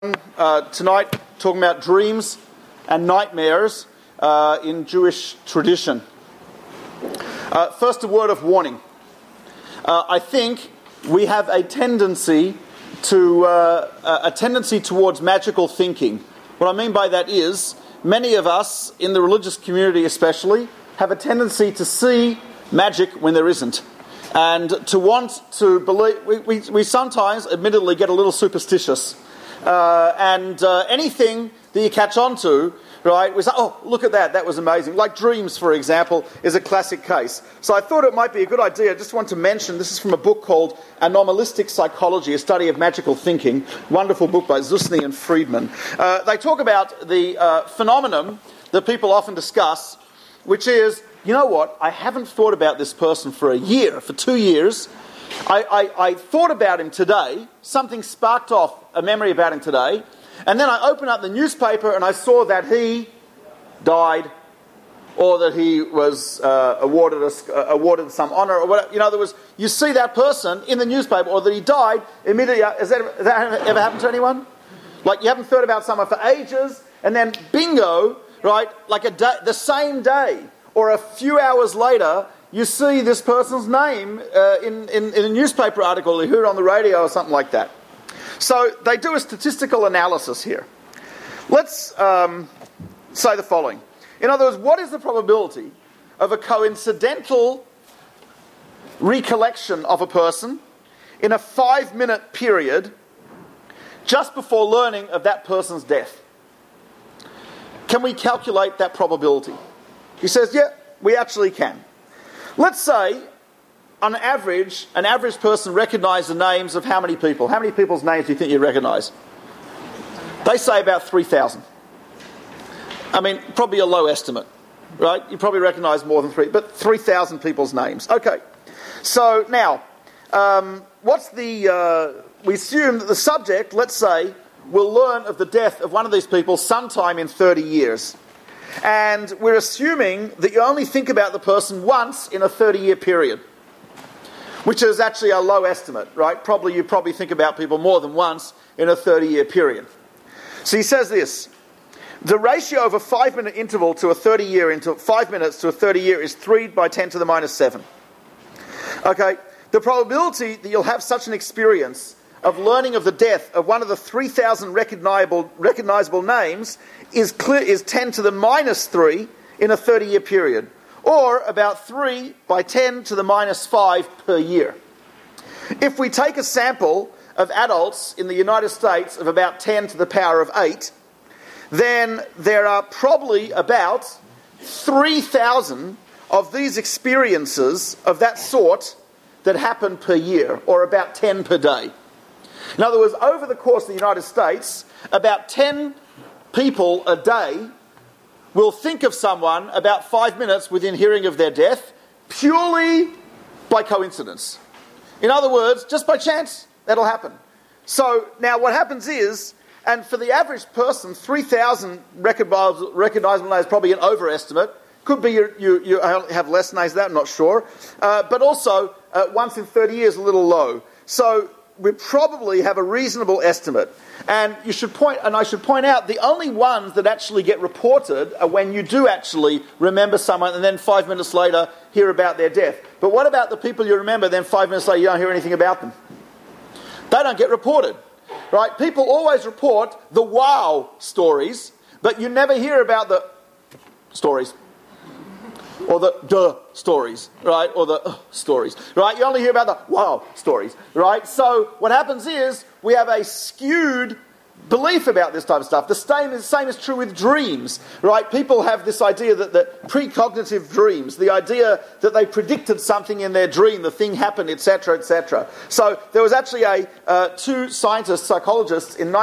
Tonight, talking about dreams and nightmares in Jewish tradition. First, a word of warning. I think we have a tendency towards magical thinking. What I mean by that is, many of us in the religious community, especially, have a tendency to see magic when there isn't, and to want to believe. We sometimes, admittedly, get a little superstitious. Anything that you catch on to, right, we say, oh, look at that, that was amazing. Like dreams, for example, is a classic case. So I thought it might be a good idea, I just want to mention, this is from a book called Anomalistic Psychology, a study of magical thinking, wonderful book by Zusny and Friedman. They talk about the phenomenon that people often discuss, which is, you know what, I haven't thought about this person for a year, for 2 years. I thought about him today, something sparked off a memory about him today, and then I opened up the newspaper and I saw that he died, or that he was awarded some honour, or whatever. You know, you see that person in the newspaper, or that he died immediately. Has that ever happened to anyone? Like, you haven't thought about someone for ages, and then bingo, right, like the same day, or a few hours later, you see this person's name in a newspaper article, you hear it on the radio or something like that. So they do a statistical analysis here. Let's say the following. In other words, what is the probability of a coincidental recollection of a person in a 5-minute period just before learning of that person's death? Can we calculate that probability? He says, yeah, we actually can. Let's say, on average, an average person recognised the names of how many people? How many people's names do you think you recognise? They say about 3,000. I mean, probably a low estimate, right? You probably recognise more than 3,000 people's names. Okay. So now, we assume that the subject, let's say, will learn of the death of one of these people sometime in 30 years. And we're assuming that you only think about the person once in a 30-year period, which is actually a low estimate, right? You probably think about people more than once in a 30-year period. So he says this: the ratio of a 5-minute interval to a 30-year interval, 5 minutes to a 30-year, is 3 by 10 to the minus 7. Okay, the probability that you'll have such an experience of learning of the death of one of the 3,000 recognizable names is 10 to the minus 3 in a 30-year period, or about 3 by 10 to the minus 5 per year. If we take a sample of adults in the United States of about 10 to the power of 8, then there are probably about 3,000 of these experiences of that sort that happen per year, or about 10 per day. In other words, over the course of the United States, about 10 people a day will think of someone about 5 minutes within hearing of their death, purely by coincidence. In other words, just by chance, that'll happen. So now what happens is, and for the average person, 3,000 recognizable names is probably an overestimate. Could be you have less names than that, I'm not sure. But also, once in 30 years, a little low. So we probably have a reasonable estimate. And I should point out, the only ones that actually get reported are when you do actually remember someone and then 5 minutes later hear about their death. But what about the people you remember, then 5 minutes later you don't hear anything about them? They don't get reported, right? People always report the wow stories, but you never hear about the stories. Or the duh stories, right? Or the stories, right? You only hear about the wow stories, right? So what happens is we have a skewed belief about this type of stuff. The same is true with dreams, right? People have this idea that the precognitive dreams, the idea that they predicted something in their dream, the thing happened, etc., etc. So there was actually two scientists, psychologists, in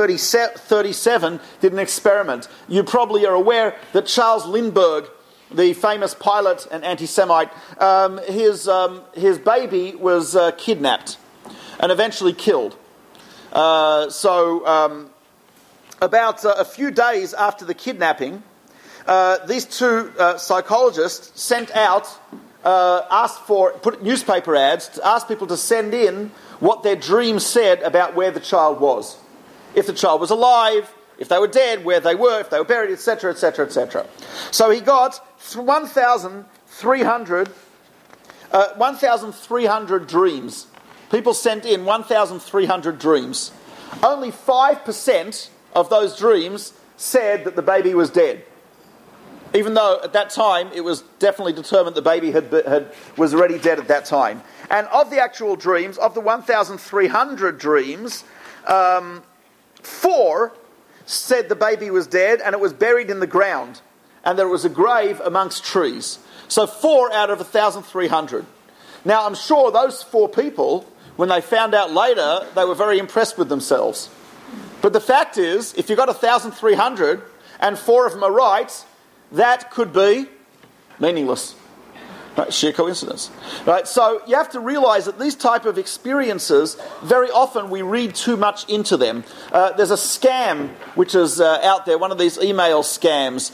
1937 did an experiment. You probably are aware that Charles Lindbergh, the famous pilot and anti-Semite, his baby was kidnapped and eventually killed. About a few days after the kidnapping, these two psychologists sent out, put newspaper ads to ask people to send in what their dreams said about where the child was. if the child was alive, if they were dead, where they were, if they were buried, etc., etc., etc. So he got 1,300 dreams. People sent in 1,300 dreams. Only 5% of those dreams said that the baby was dead. Even though at that time it was definitely determined the baby was already dead at that time. And of the actual dreams, of the 1,300 dreams, 4 said the baby was dead and it was buried in the ground and there was a grave amongst trees. So 4 out of 1,300. Now I'm sure those 4 people, when they found out later, they were very impressed with themselves. But the fact is, if you've got 1,300 and 4 of them are right, that could be meaningless. Right? Sheer coincidence. Right? So you have to realise that these type of experiences, very often we read too much into them. There's a scam which is out there, one of these email scams,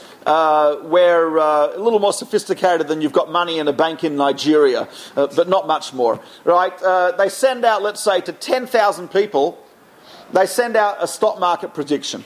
where a little more sophisticated than you've got money in a bank in Nigeria, but not much more. Right? They send out, let's say, to 10,000 people, they send out a stock market prediction.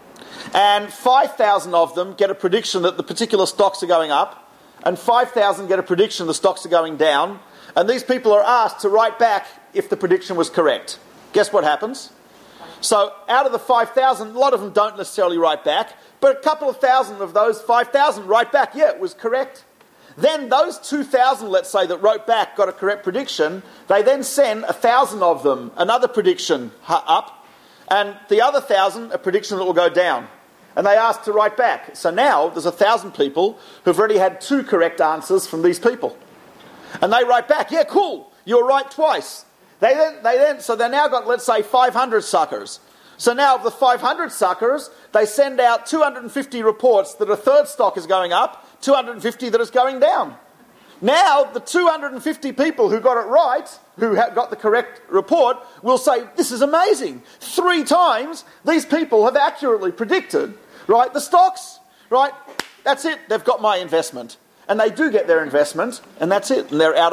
And 5,000 of them get a prediction that the particular stocks are going up, and 5,000 get a prediction the stocks are going down, and these people are asked to write back if the prediction was correct. Guess what happens? So out of the 5,000, a lot of them don't necessarily write back, but a couple of thousand of those 5,000 write back, yeah, it was correct. Then those 2,000, let's say, that wrote back got a correct prediction, they then send 1,000 of them another prediction up, and the other 1,000 a prediction that will go down. And they asked to write back. So now there's 1,000 people who've already had 2 correct answers from these people. And they write back, yeah, cool, you're right twice. So they now got, let's say, 500 suckers. So now of the 500 suckers, they send out 250 reports that a third stock is going up, 250 that is going down. Now the 250 people who got it right, who got the correct report, will say, this is amazing. 3 times these people have accurately predicted, right, the stocks, right? That's it. They've got my investment. And they do get their investment, and that's it. And they're out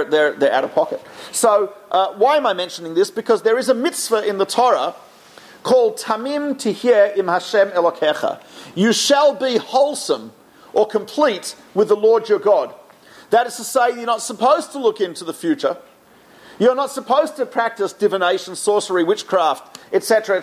of pocket. So why am I mentioning this? Because there is a mitzvah in the Torah called Tamim Tihyeh im Hashem Elokecha. You shall be wholesome or complete with the Lord your God. That is to say, you're not supposed to look into the future. You're not supposed to practice divination, sorcery, witchcraft, etc.,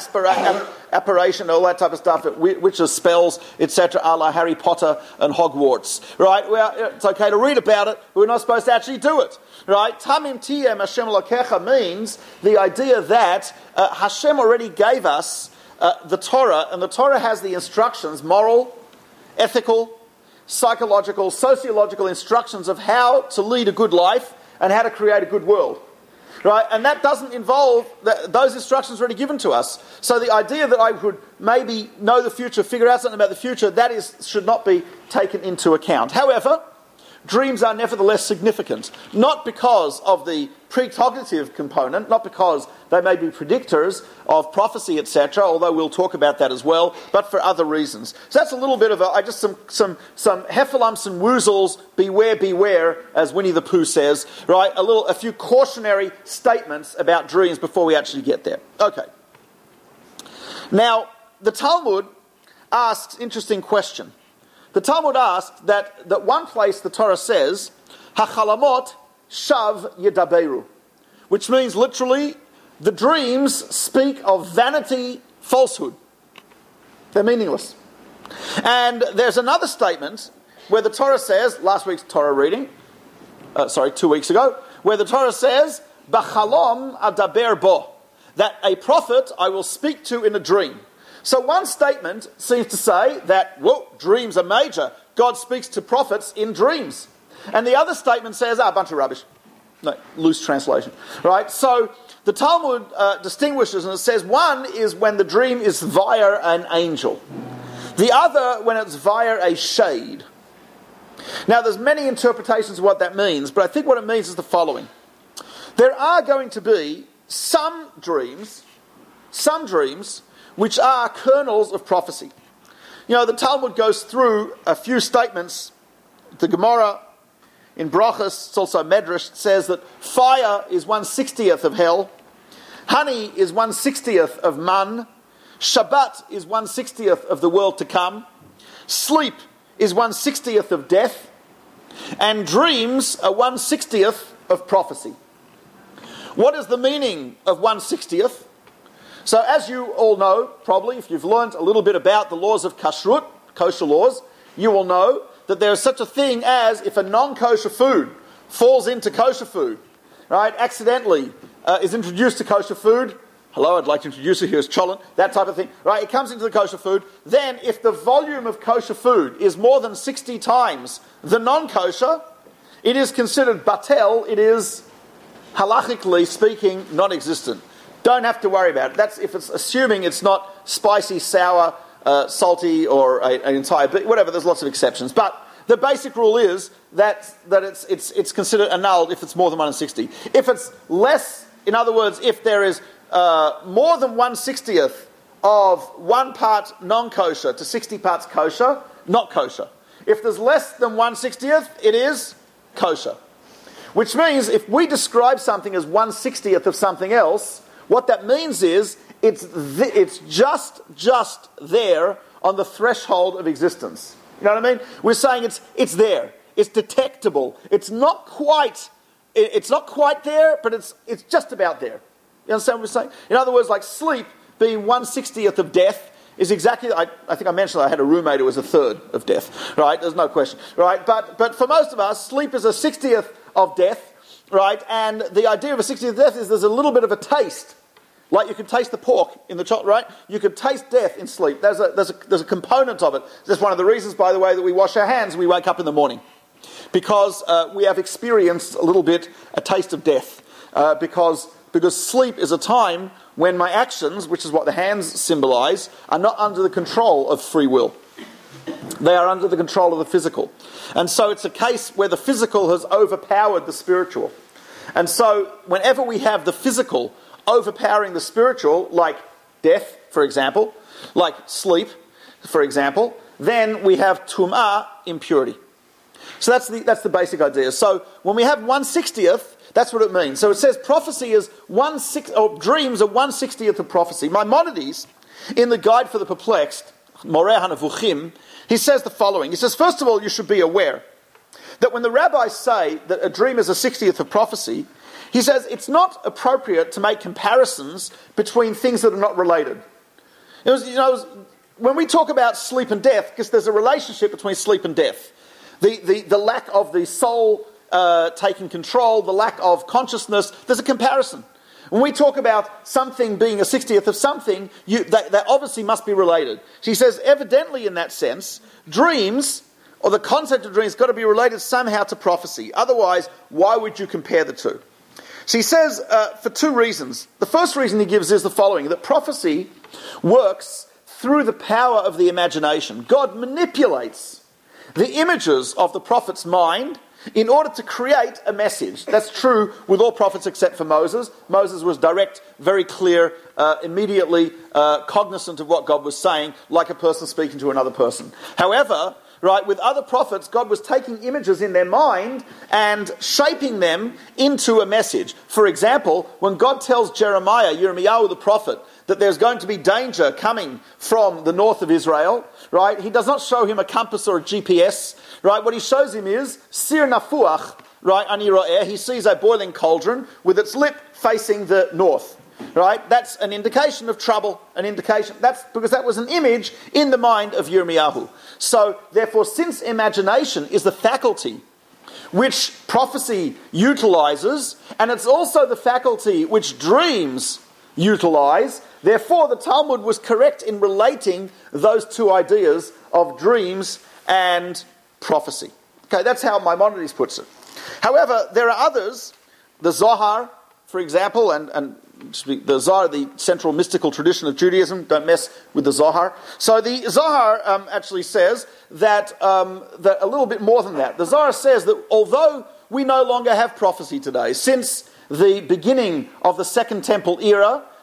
apparition, all that type of stuff, witches, spells, etc., a la Harry Potter and Hogwarts. Right? Well, it's okay to read about it, but we're not supposed to actually do it. Right? Tamim Tihyeh Hashem Elokecha means the idea that Hashem already gave us the Torah, and the Torah has the instructions, moral, ethical, psychological, sociological instructions of how to lead a good life and how to create a good world. Right? And that doesn't involve, those instructions are already given to us. So the idea that I would maybe know the future, figure out something about the future, should not be taken into account. However, dreams are nevertheless significant, not because of the precognitive component, not because they may be predictors of prophecy, etc., although we'll talk about that as well, but for other reasons. So that's a little bit of some heffalumps and woozles, beware, as Winnie the Pooh says, right? A few cautionary statements about dreams before we actually get there. Okay. Now, the Talmud asks an interesting question. The Talmud asked that one place the Torah says, "Hachalamot shav yedaberu," which means literally, the dreams speak of vanity, falsehood. They're meaningless. And there's another statement where the Torah says, last week's Torah reading, 2 weeks ago, where the Torah says, "B'chalom adaber bo," that a prophet I will speak to in a dream. So one statement seems to say that, dreams are major. God speaks to prophets in dreams. And the other statement says, a bunch of rubbish. No, loose translation. Right? So the Talmud distinguishes, and it says one is when the dream is via an angel. The other when it's via a shade. Now there's many interpretations of what that means, but I think what it means is the following. There are going to be some dreams which are kernels of prophecy. You know, the Talmud goes through a few statements. The Gemara in Brachos, it's also Medrash, says that fire is 1/60th of hell, Honey is 1/60th of man. Shabbat is 1/60th of the world to come. Sleep is 1/60th of death. And dreams are 1/60th of prophecy. What is the meaning of 1/60th? So as you all know, probably, if you've learned a little bit about the laws of kashrut, kosher laws, you will know that there is such a thing as if a non-kosher food falls into kosher food, right, accidentally is introduced to kosher food. Hello, I'd like to introduce you, here's cholent, that type of thing, right? It comes into the kosher food. Then, if the volume of kosher food is more than 60 times the non-kosher, it is considered batel, it is, halachically speaking, non-existent. Don't have to worry about it. That's if it's assuming it's not spicy, sour, salty, or an entire bit, whatever, there's lots of exceptions. But the basic rule is that it's considered annulled if it's more than 1/60. If it's less, in other words, if there is more than 1/60th of 1 part non-kosher to 60 parts kosher, not kosher. If there's less than 1/60th, it is kosher. Which means if we describe something as 1/60th of something else, what that means is it's just there on the threshold of existence. You know what I mean? We're saying it's there. It's detectable. It's not quite there, but it's just about there. You understand what we're saying? In other words, like sleep being 1/60th of death is exactly, I think I mentioned I had a roommate who was 1/3 of death, right? There's no question, right? But for most of us, sleep is 1/60th of death, right? And the idea of 1/60th of death is there's a little bit of a taste. Like you can taste the pork in the chocolate, right? You can taste death in sleep. There's a component of it. That's one of the reasons, by the way, that we wash our hands when we wake up in the morning. Because we have experienced a little bit a taste of death. Because sleep is a time when my actions, which is what the hands symbolize, are not under the control of free will. They are under the control of the physical. And so it's a case where the physical has overpowered the spiritual. And so whenever we have the physical overpowering the spiritual, like death, for example, like sleep, for example, then we have tum'ah, impurity. So that's the basic idea. So when we have 1/60th, that's what it means. So it says prophecy is dreams are 1/60th of prophecy. Maimonides, in the Guide for the Perplexed, Moreh HaNevuchim, he says the following. He says, first of all, you should be aware that when the rabbis say that a dream is 1/60th of prophecy, he says it's not appropriate to make comparisons between things that are not related. When we talk about sleep and death, because there's a relationship between sleep and death, the lack of the soul taking control, the lack of consciousness, there's a comparison. When we talk about something being 1/60th of something, they obviously must be related. She says, evidently in that sense, dreams, or the concept of dreams, got to be related somehow to prophecy. Otherwise, why would you compare the two? So he says, for two reasons. The first reason he gives is the following, that prophecy works through the power of the imagination. God manipulates the images of the prophet's mind in order to create a message. That's true with all prophets except for Moses. Moses was direct, very clear, immediately cognizant of what God was saying, like a person speaking to another person. However, right, with other prophets, God was taking images in their mind and shaping them into a message. For example, when God tells Yirmiyahu the prophet, that there's going to be danger coming from the north of Israel, right? He does not show him a compass or a GPS, right? What he shows him is Sir Nafuach, right? Ani ro'eh. He sees a boiling cauldron with its lip facing the north, right? That's an indication of trouble, an indication. That's because that was an image in the mind of Yirmiyahu. So, therefore, since imagination is the faculty which prophecy utilizes, and it's also the faculty which dreams utilize, therefore the Talmud was correct in relating those two ideas of dreams and prophecy. Okay, that's how Maimonides puts it. However, there are others, the Zohar, for example, and the Zohar, the central mystical tradition of Judaism, don't mess with the Zohar. So the Zohar actually says that a little bit more than that. The Zohar says that although we no longer have prophecy today, since the beginning of the Second Temple era,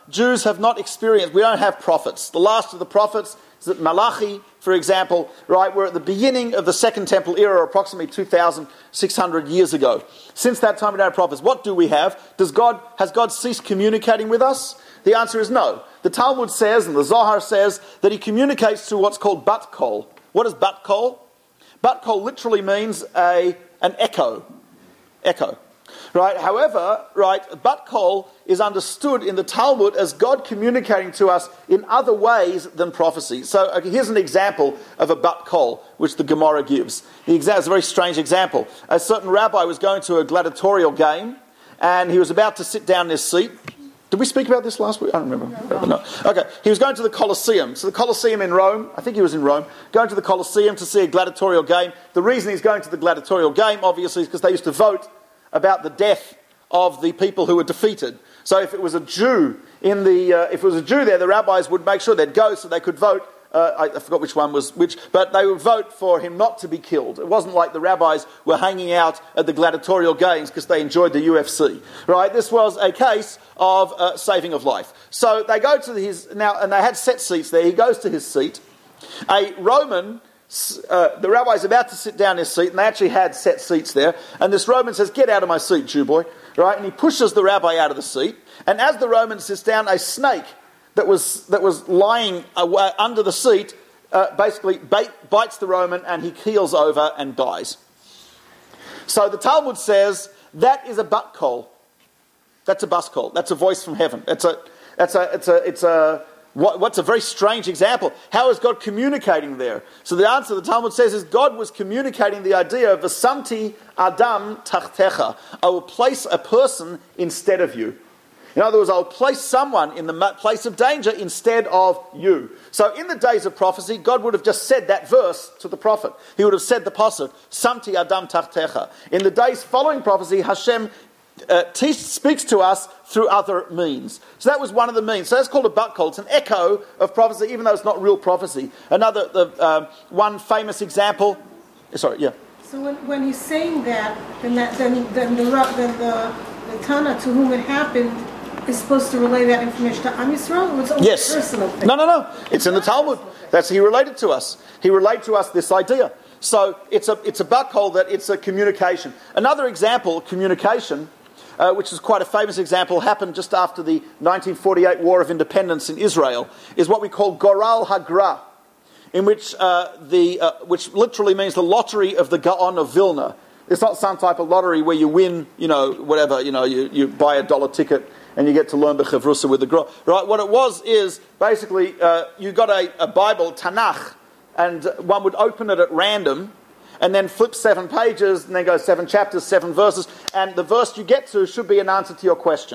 Jews have not experienced, we don't have prophets. The last of the prophets is that Malachi, for example, right, we're at the beginning of the Second Temple era, approximately 2,600 years ago. Since that time we don't have prophets. What do we have? Has God ceased communicating with us? The answer is no. The Talmud says, and the Zohar says, that he communicates through what's called bat kol. What is bat kol? Bat kol literally means an echo. Echo. Right? However, right, bat kol is understood in the Talmud as God communicating to us in other ways than prophecy. So here's an example of a bat kol, which the Gemara gives. It's a very strange example. A certain rabbi was going to a gladiatorial game, and he was about to sit down in his seat. Did we speak about this last week? I don't remember. No. Okay. He was going to the Colosseum. So the Colosseum in Rome, I think he was in Rome, going to the Colosseum to see a gladiatorial game. The reason he's going to the gladiatorial game, obviously, is because they used to vote about the death of the people who were defeated. So if it was a Jew there, the rabbis would make sure they'd go so they could vote. I forgot which one was which, but they would vote for him not to be killed. It wasn't like the rabbis were hanging out at the gladiatorial games because they enjoyed the UFC. Right? This was a case of saving of life. So they go to and they had set seats there. He goes to his seat. A Roman. The rabbi's about to sit down in his seat, and they actually had set seats there. And this Roman says, "Get out of my seat, Jew boy!" Right? And he pushes the rabbi out of the seat. And as the Roman sits down, a snake that was lying under the seat basically bites the Roman, and he keels over and dies. So the Talmud says that is a bat kol. That's a bus call. That's a voice from heaven. What's a very strange example. How is God communicating there? So the answer the Talmud says is God was communicating the idea of Vasamti Adam Tachtecha. I will place a person instead of you. In other words, I will place someone in the place of danger instead of you. So in the days of prophecy, God would have just said that verse to the prophet. He would have said the pasuk, Samti Adam Tachtecha. In the days following prophecy, Hashem speaks to us through other means. So that was one of the means. So that's called a bat kol. It's an echo of prophecy, even though it's not real prophecy. One famous example. Sorry, yeah. So when he's saying that, then the Tana to whom it happened is supposed to relay that information to Am Yisrael? Or it's only yes. Personal thing? No. It's in the Talmud. He related to us. He relayed to us this idea. So it's a bat kol that it's a communication. Another example, communication. Which is quite a famous example, happened just after the 1948 War of Independence in Israel, is what we call Goral Hagra, in which which literally means the lottery of the Gaon of Vilna. It's not some type of lottery where you win, you buy a $1 ticket and you get to learn B'Chavrusa with the Gra. Right? What it was is basically you got a Bible, Tanakh, and one would open it at random, and then flip 7 pages, and then go 7 chapters, 7 verses, and the verse you get to should be an answer to your question.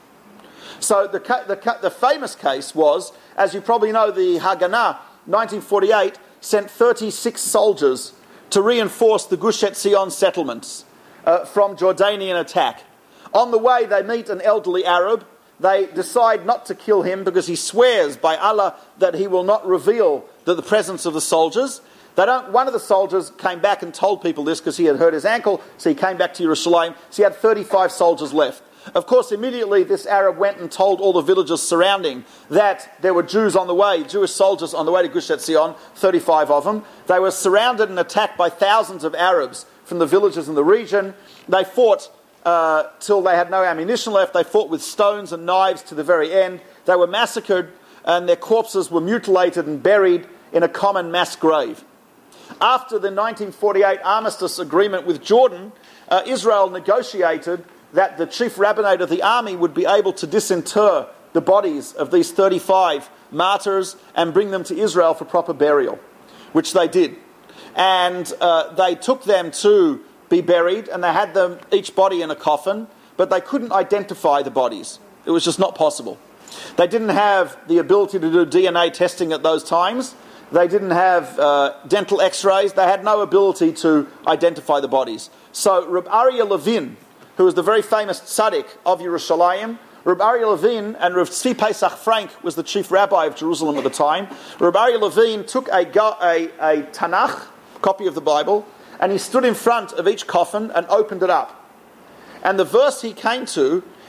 So the famous case was, as you probably know, the Haganah, 1948, sent 36 soldiers to reinforce the Gush Etzion settlements from Jordanian attack. On the way, they meet an elderly Arab. They decide not to kill him because he swears by Allah that he will not reveal the presence of the soldiers. One of the soldiers came back and told people this because he had hurt his ankle, so he came back to Yerushalayim. So he had 35 soldiers left. Of course, immediately this Arab went and told all the villagers surrounding that there were Jews on the way, Jewish soldiers on the way to Gush Etzion, 35 of them. They were surrounded and attacked by thousands of Arabs from the villages in the region. They fought till they had no ammunition left. They fought with stones and knives to the very end. They were massacred, and their corpses were mutilated and buried in a common mass grave. After the 1948 armistice agreement with Jordan, Israel negotiated that the chief rabbinate of the army would be able to disinter the bodies of these 35 martyrs and bring them to Israel for proper burial, which they did. And they took them to be buried, and they had them, each body in a coffin, but they couldn't identify the bodies. It was just not possible. They didn't have the ability to do DNA testing at those times. They didn't have dental x-rays. They had no ability to identify the bodies. So Reb Aryeh Levin, who was the very famous tzaddik of Yerushalayim, Reb Aryeh Levin, and Reb Tzvi Pesach Frank was the chief rabbi of Jerusalem at the time. Reb Aryeh Levin took a Tanakh, copy of the Bible, and he stood in front of each coffin and opened it up. And the verse he came to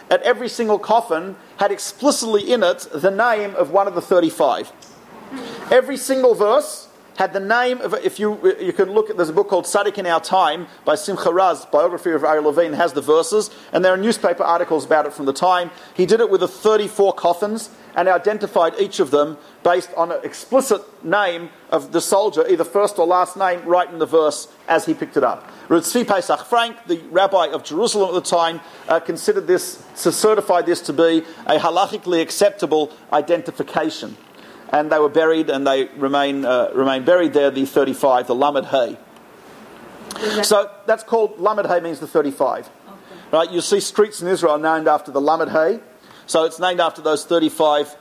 at every single coffin had explicitly in it the name of one of the 35. Every single verse had the name of, if you can look at, there's a book called Tzaddik in Our Time by Simcha Raz, biography of Ari Levine, has the verses, and there are newspaper articles about it from the time. He did it with the 34 coffins and identified each of them based on an explicit name of the soldier, either first or last name, right in the verse as he picked it up. Rav Tzvi Pesach Frank, the rabbi of Jerusalem at the time, considered this, to certify this to be a halachically acceptable identification. And they were buried, and they remain buried there, the 35, the Lamed Hay. So that's called, Lamed Hay means the 35. Okay. Right? You see streets in Israel named after the Lamed Hay. So it's named after those 35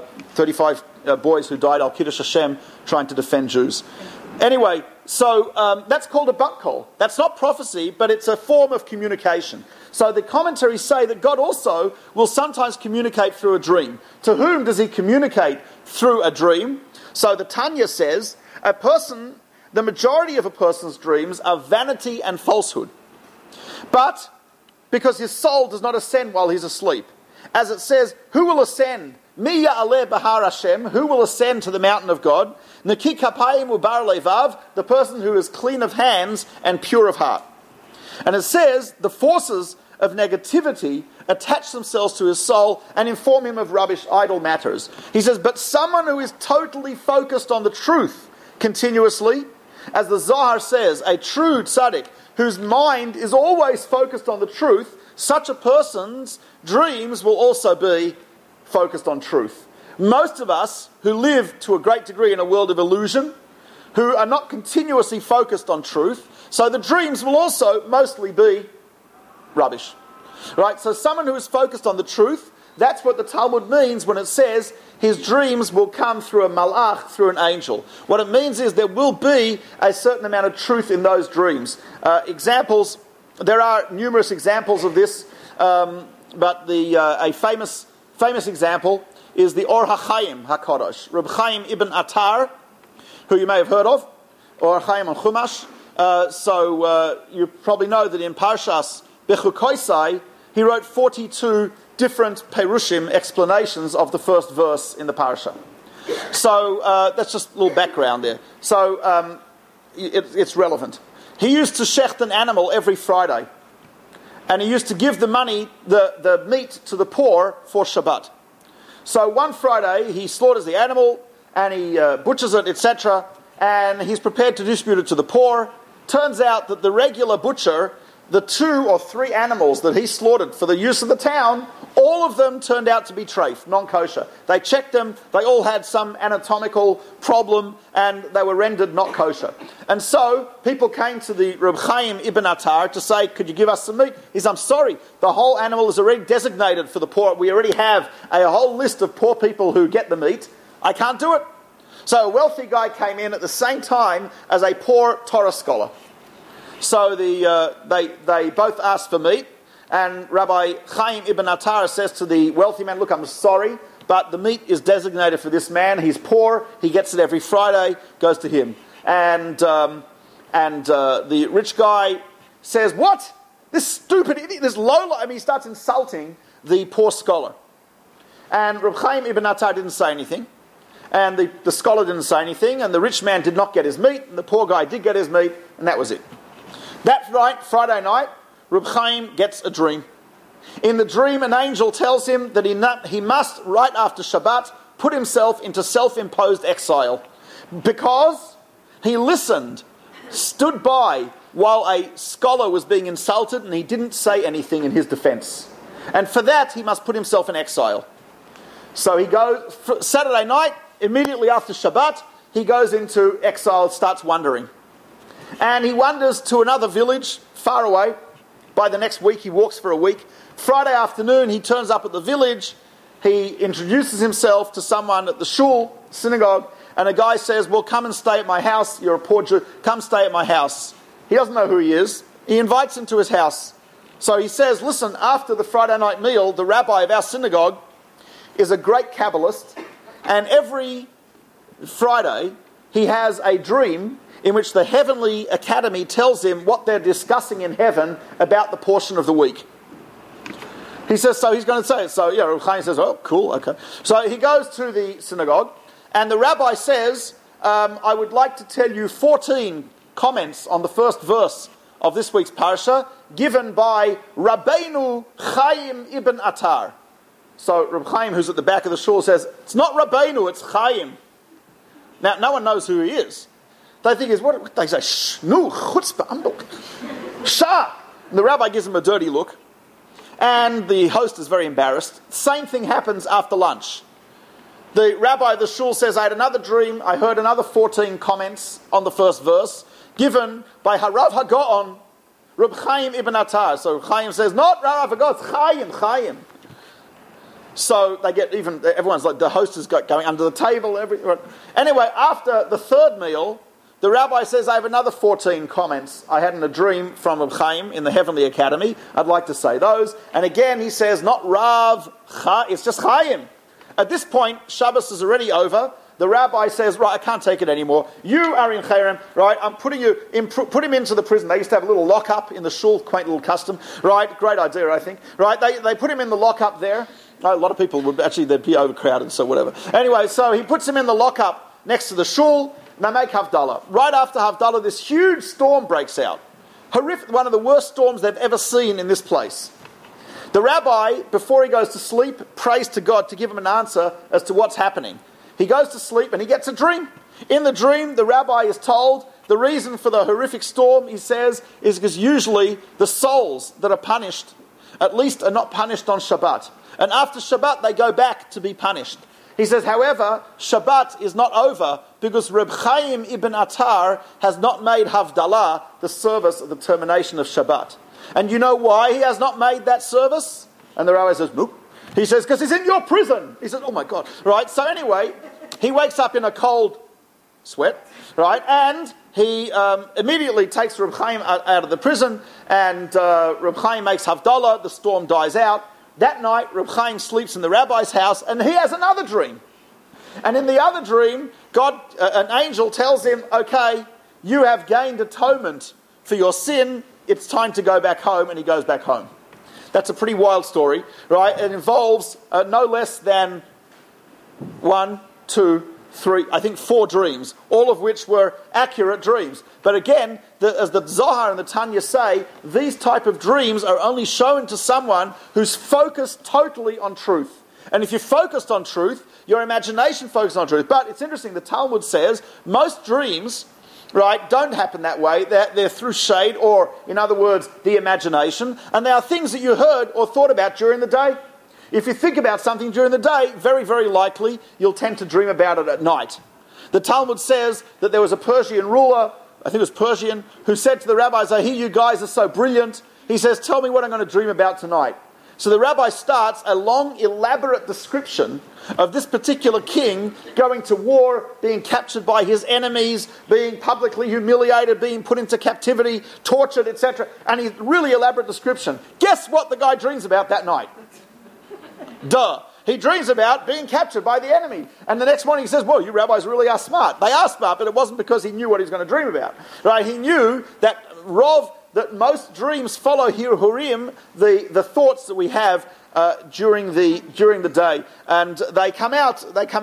boys who died, Al-Kiddush Hashem, trying to defend Jews. Anyway, so that's called a bat kol. That's not prophecy, but it's a form of communication. So the commentaries say that God also will sometimes communicate through a dream. To whom does he communicate through a dream? So the Tanya says, the majority of a person's dreams are vanity and falsehood. But because his soul does not ascend while he's asleep. As it says, who will ascend? Mi ya'aleh bahar Hashem, who will ascend to the mountain of God? Neki kapayim ubar levav, the person who is clean of hands and pure of heart. And it says, the forces of negativity attach themselves to his soul and inform him of rubbish, idle matters. He says, but someone who is totally focused on the truth continuously, as the Zohar says, a true tzaddik whose mind is always focused on the truth, such a person's dreams will also be focused on truth. Most of us who live to a great degree in a world of illusion, who are not continuously focused on truth, so the dreams will also mostly be rubbish. Right? So someone who is focused on the truth, that's what the Talmud means when it says his dreams will come through a malach, through an angel. What it means is there will be a certain amount of truth in those dreams. Examples, there are numerous examples of this, but a famous example is the Or HaChaim HaKadosh. Reb Chaim Ibn Attar, who you may have heard of, Or HaChaim on Chumash. So you probably know that in Parshas Bechukoisai, he wrote 42 different Perushim, explanations of the first verse in the parasha. So that's just a little background there. So it's relevant. He used to shecht an animal every Friday. And he used to give the money, the meat, to the poor for Shabbat. So one Friday, he slaughters the animal, and he butchers it, etc., and he's prepared to distribute it to the poor. Turns out that the regular butcher, the 2 or 3 animals that he slaughtered for the use of the town, all of them turned out to be treif, non-kosher. They checked them, they all had some anatomical problem, and they were rendered not kosher. And so, people came to the Reb Chaim Ibn Attar to say, could you give us some meat? He said, I'm sorry, the whole animal is already designated for the poor. We already have a whole list of poor people who get the meat. I can't do it. So a wealthy guy came in at the same time as a poor Torah scholar. So they both asked for meat, and Rabbi Chaim Ibn Attar says to the wealthy man, look, I'm sorry, but the meat is designated for this man. He's poor, he gets it every Friday, goes to him. And the rich guy says, what? This stupid idiot, this lowlife. I mean, he starts insulting the poor scholar. And Rabbi Chaim Ibn Attar didn't say anything. And the scholar didn't say anything, and the rich man did not get his meat, and the poor guy did get his meat, and that was it. That night, Friday night, Reb Chaim gets a dream. In the dream, an angel tells him that he must, right after Shabbat, put himself into self-imposed exile. Because he listened, stood by, while a scholar was being insulted, and he didn't say anything in his defense. And for that, he must put himself in exile. So he goes, Saturday night, immediately after Shabbat, he goes into exile, starts wandering. And he wanders to another village, far away. By the next week, he walks for a week. Friday afternoon, he turns up at the village. He introduces himself to someone at the shul, synagogue, and a guy says, well, come and stay at my house. You're a poor Jew. Come stay at my house. He doesn't know who he is. He invites him to his house. So he says, listen, after the Friday night meal, the rabbi of our synagogue is a great Kabbalist, and every Friday he has a dream in which the Heavenly Academy tells him what they're discussing in heaven about the portion of the week. He says, so he's going to say it. So, Reb Chaim says, oh, cool, okay. So he goes to the synagogue, and the rabbi says, I would like to tell you 14 comments on the first verse of this week's parasha, given by Rabbeinu Chaim ibn Atar. So Reb Chaim, who's at the back of the shul, says, it's not Rabbeinu, it's Chaim. Now, no one knows who he is. They think what they say, shnu, chutzpah, shah. And the rabbi gives him a dirty look, and the host is very embarrassed. Same thing happens after lunch. The rabbi of the shul says, I had another dream, I heard another 14 comments on the first verse, given by Harav HaGaon, Reb Chaim ibn Atar. So Chaim says, not Harav HaGaon, it's Chaim. So they get everyone's like, the host is going under the table. Anyway, after the third meal, the rabbi says, I have another 14 comments I had in a dream from Reb Chaim in the Heavenly Academy. I'd like to say those. And again, he says, not Rav, it's just Chaim. At this point, Shabbos is already over. The rabbi says, right, I can't take it anymore. You are in Cherem, right? I'm putting you in, put him into the prison. They used to have a little lockup in the shul, quaint little custom, right? Great idea, I think, right? They put him in the lockup there. A lot of people would actually, they'd be overcrowded, so whatever. Anyway, so he puts him in the lockup next to the shul, and they make Havdalah. Right after Havdalah, this huge storm breaks out. Horrific, one of the worst storms they've ever seen in this place. The rabbi, before he goes to sleep, prays to God to give him an answer as to what's happening. He goes to sleep and he gets a dream. In the dream, the rabbi is told the reason for the horrific storm, he says, is because usually the souls that are punished, at least are not punished on Shabbat. And after Shabbat, they go back to be punished. He says, however, Shabbat is not over because Reb Chaim ibn Atar has not made Havdalah the service of the termination of Shabbat. And you know why he has not made that service? And the rabbi says, nope. He says, because he's in your prison. He says, oh my God. Right, so anyway, he wakes up in a cold sweat, right, and he immediately takes Reb Chaim out of the prison, and Reb Chaim makes Havdalah, the storm dies out. That night, Reb Chaim sleeps in the rabbi's house, and he has another dream. And in the other dream, God, an angel tells him, okay, you have gained atonement for your sin, it's time to go back home, and he goes back home. That's a pretty wild story, right? It involves no less than 1, 2, 3, I think 4 dreams, all of which were accurate dreams. But again, as the Zohar and the Tanya say, these type of dreams are only shown to someone who's focused totally on truth. And if you're focused on truth, your imagination focuses on truth. But it's interesting, the Talmud says most dreams, right, don't happen that way. They're through shade, or in other words, the imagination. And they are things that you heard or thought about during the day. If you think about something during the day, very, very likely you'll tend to dream about it at night. The Talmud says that there was a Persian ruler, I think it was Persian, who said to the rabbis, I hear you guys are so brilliant. He says, tell me what I'm going to dream about tonight. So the rabbi starts a long, elaborate description of this particular king going to war, being captured by his enemies, being publicly humiliated, being put into captivity, tortured, etc. And a really elaborate description. Guess what the guy dreams about that night? Duh. He dreams about being captured by the enemy. And the next morning he says, well, you rabbis really are smart. They are smart, but it wasn't because he knew what he was going to dream about. Right? He knew that most dreams follow Hirurim, the thoughts that we have during the day, and they come out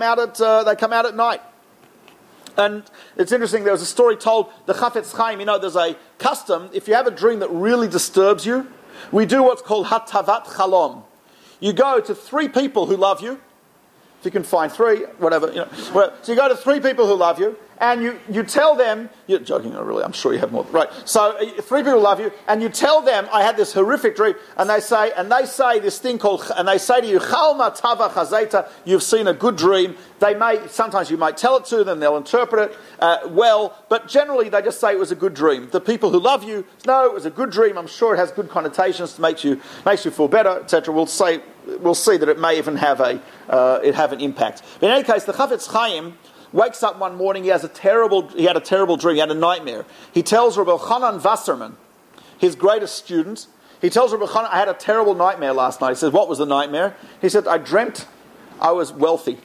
at night. And it's interesting. There was a story told, the Chafetz Chaim. There's a custom. If you have a dream that really disturbs you, we do what's called Hatavat Chalom. You go to 3 people who love you. If you can find 3, whatever. So you go to 3 people who love you, and you tell them, you're joking, really, I'm sure you have more, right? So 3 people love you, and you tell them, I had this horrific dream, and they say this thing called, and they say to you, Chalma Tava Chazeta, you've seen a good dream. Sometimes you might tell it to them, they'll interpret it well, but generally they just say it was a good dream. The people who love you, no, it was a good dream, I'm sure it has good connotations to makes you feel better, etc. We'll see that it may even have an impact. But in any case, the Chafetz Chaim wakes up one morning, he had a terrible dream, he had a nightmare. He tells Rabbi Chanan Wasserman, his greatest student, he tells Rabbi Chanan, I had a terrible nightmare last night. He says, what was the nightmare? He said, I dreamt I was wealthy.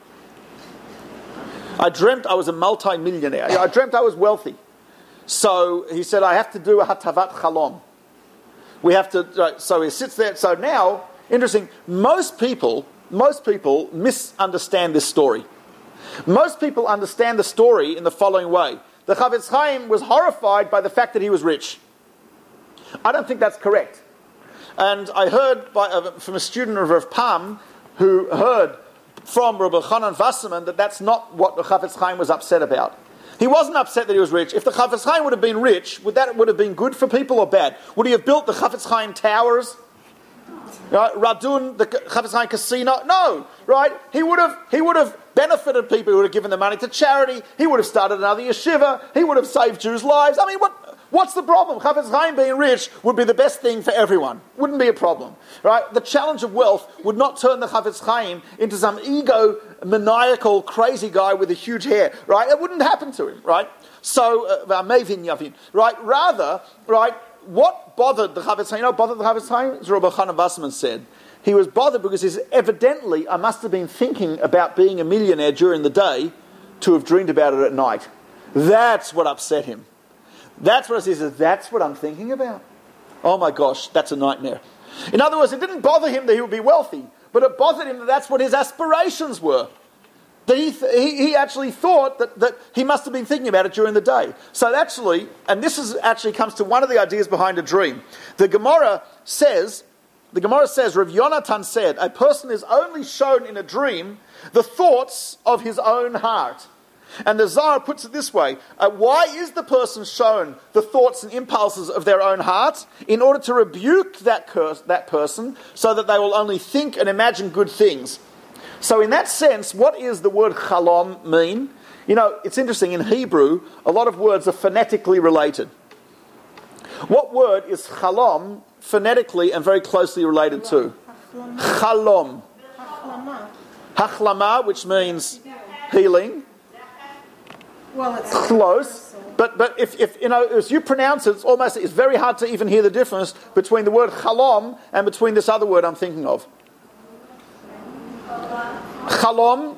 I dreamt I was a multi-millionaire. I dreamt I was wealthy. So he said, I have to do a hatavat chalom. We have to, so he sits there. So now interesting. Most people misunderstand this story. Most people understand the story in the following way. The Chafetz Chaim was horrified by the fact that he was rich. I don't think that's correct. And I heard from a student of Rav Pam who heard from Rabbi Chanan Wasserman that that's not what the Chafetz Chaim was upset about. He wasn't upset that he was rich. If the Chafetz Chaim would have been rich, would have been good for people or bad? Would he have built the Chafetz Chaim towers? Right? Radun, the Chafetz Chaim casino? No, right? He would have benefited people. He would have given the money to charity. He would have started another yeshiva. He would have saved Jews' lives. I mean, what's the problem? Chafetz Chaim being rich would be the best thing for everyone. Wouldn't be a problem, right? The challenge of wealth would not turn the Chafetz Chaim into some ego-maniacal, crazy guy with a huge hair, right? It wouldn't happen to him, right? So, Mevin Yavin, right? Rather, right, what bothered the Chafetz Chaim? Bothered the Chafetz Chaim? As Rabbi Chanan Wasserman said, he was bothered because he said, evidently, I must have been thinking about being a millionaire during the day to have dreamed about it at night. That's what upset him. That's what he says, that's what I'm thinking about. Oh my gosh, that's a nightmare. In other words, it didn't bother him that he would be wealthy, but it bothered him that that's what his aspirations were. That he actually thought that he must have been thinking about it during the day. So actually, and this comes to one of the ideas behind a dream. The Gemara says, Rav Yonatan said, a person is only shown in a dream the thoughts of his own heart. And the Zohar puts it this way, why is the person shown the thoughts and impulses of their own heart? In order to rebuke that person so that they will only think and imagine good things. So in that sense, what is the word chalom mean? You know, it's interesting, in Hebrew, a lot of words are phonetically related. What word is chalom phonetically and very closely related to? Chalom. Hachlama, which means healing. Well, it's close. But if you know, as you pronounce it, it's very hard to even hear the difference between the word chalom and between this other word I'm thinking of. Chalom.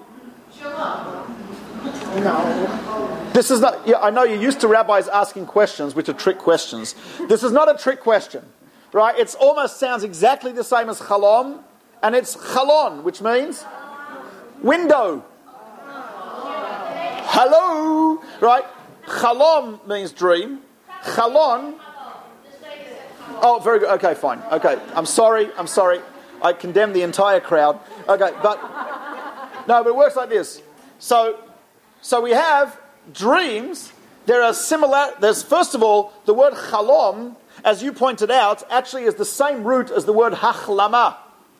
No. This is not. Yeah, I know you're used to rabbis asking questions, which are trick questions. This is not a trick question, right? It almost sounds exactly the same as chalom, and it's chalon, which means window. Hello, right? Chalom means dream. Chalon. Oh, very good. Okay, fine. Okay, I'm sorry. I condemn the entire crowd. Okay, but it works like this. So we have dreams. There's first of all the word chalom, as you pointed out, actually is the same root as the word hachlama.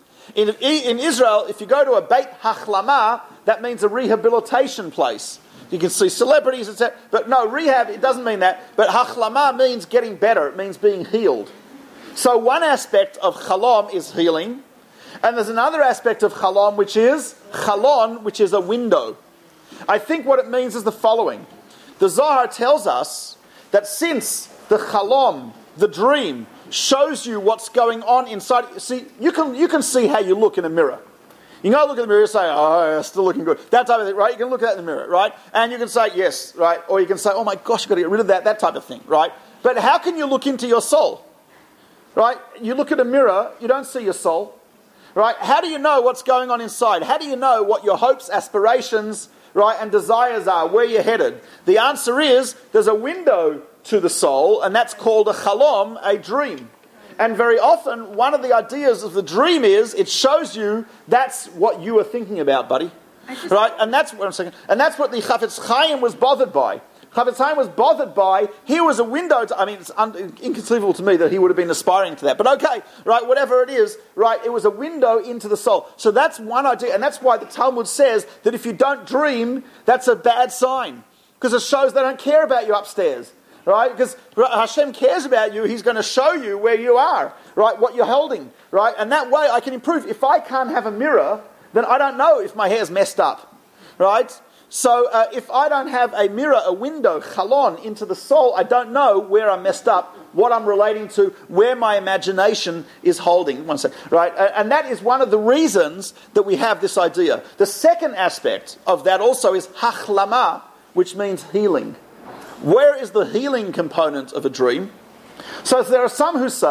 In Israel, if you go to a Beit Hachlama, that means a rehabilitation place. You can see celebrities, etc. But no, rehab, it doesn't mean that. But hachlama means getting better. It means being healed. So one aspect of chalom is healing. And there's another aspect of chalom, which is chalon, which is a window. I think what it means is the following. The Zohar tells us that since the chalom, the dream, shows you what's going on inside. See, you can see how you look in a mirror. You can go look in the mirror and say, oh, I'm still looking good. That type of thing, right? You can look at that in the mirror, right? And you can say, yes, right? Or you can say, oh my gosh, I've got to get rid of that type of thing, right? But how can you look into your soul? Right? You look at a mirror, you don't see your soul. Right? How do you know what's going on inside? How do you know what your hopes, aspirations, right, and desires are, where you're headed? The answer is, there's a window to the soul, and that's called a chalom, a dream. And very often, one of the ideas of the dream is, it shows you that's what you are thinking about, buddy. Right? And that's what I'm saying. And that's what the Chafetz Chaim was bothered by. Chafetz Chaim was bothered by, here was a window to, I mean, it's inconceivable to me that he would have been aspiring to that. But okay, right, whatever it is, right, it was a window into the soul. So that's one idea. And that's why the Talmud says that if you don't dream, that's a bad sign. Because it shows they don't care about you upstairs. Right? Because Hashem cares about you, He's going to show you where you are, right? What you're holding, right? And that way I can improve. If I can't have a mirror, then I don't know if my hair's messed up, right? So if I don't have a mirror, a window, chalon, into the soul, I don't know where I'm messed up, what I'm relating to, where my imagination is holding. One second, right? And that is one of the reasons that we have this idea. The second aspect of that also is hachlama, which means healing. Where is the healing component of a dream? So there are some who say